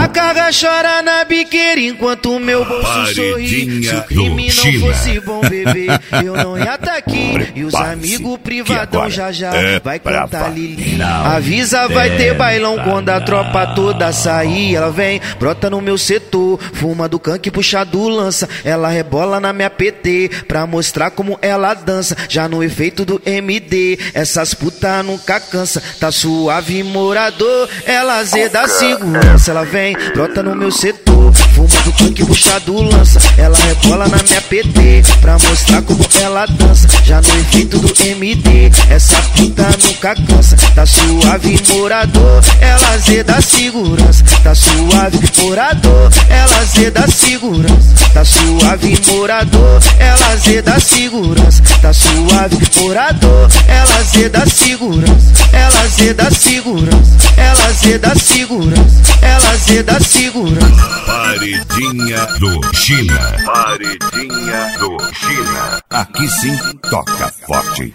carga chora na biqueira enquanto o meu bolso sorri. Se o crime não fosse bom, bebê, eu não ia tá aqui. E os amigos privadão já vai cantar Lili. Avisa, vai ter bailão quando a tropa toda sair. Ela vem, brota no meu setor, fuma do canque, puxa do lança. Ela rebola na minha PT pra mostrar como ela dança. Já no efeito do MD, essas putas nunca cansa. Tá suave, morador, ela azeda segurança. Ela vem, brota no meu setor, fuma do canque, puxa do lança. Ela rebola na minha PT pra mostrar como ela dança. Já no efeito do MD, essa puta nunca cansa. Tá suave, morador, ela azeda segurança. Tá suave, morador, ela azeda segurança. Tá suave, morador, ela azeda segurança. Tá suave, morador, ela azeda segurança. Ela azeda segurança. Ela azeda segurança. Ela azeda segurança. Paredinha do China. Paredinha do China. Aqui sim toca forte.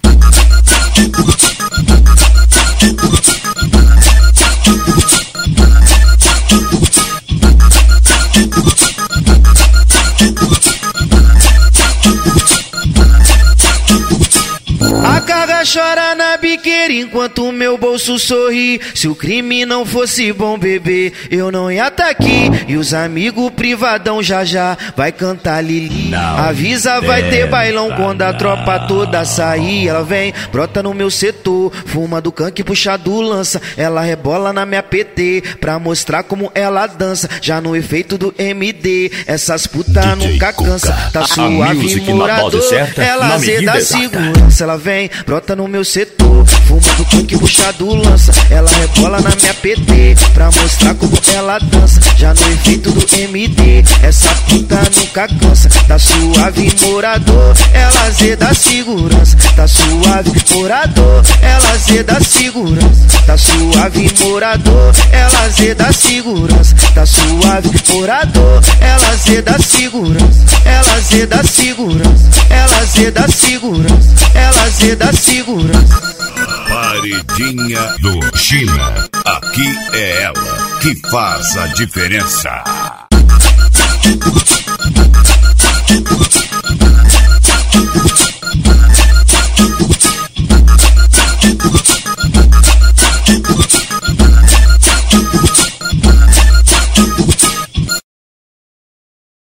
A carga chora na biqueira enquanto o meu bolso sorri. Se o crime não fosse bom, bebê, eu não ia tá aqui. E os amigos privadão já vai cantar Lili. Avisa, vai ter bailão quando a tropa toda sair. Ela vem, brota no meu setor, fuma do canque, puxa do lança. Ela rebola na minha PT pra mostrar como ela dança. Já no efeito do MD, essas putas nunca cansa. Tá suave, morador, ela azeda segurança. Ela vem, brota no meu setor, fuma do canque, puxa do lança. Ela rebola na minha PT pra mostrar como ela dança. Já no efeito do MD, essa puta nunca cansa. Tá suave, morador, ela azeda segurança. Tá suave, morador, ela azeda segurança. Tá suave, morador, ela azeda segurança. Tá suave, morador, ela azeda segurança. Ela azeda segurança. Ela azeda segurança. Ela azeda segurança. Paredinha do China. Aqui é ela que faz a diferença.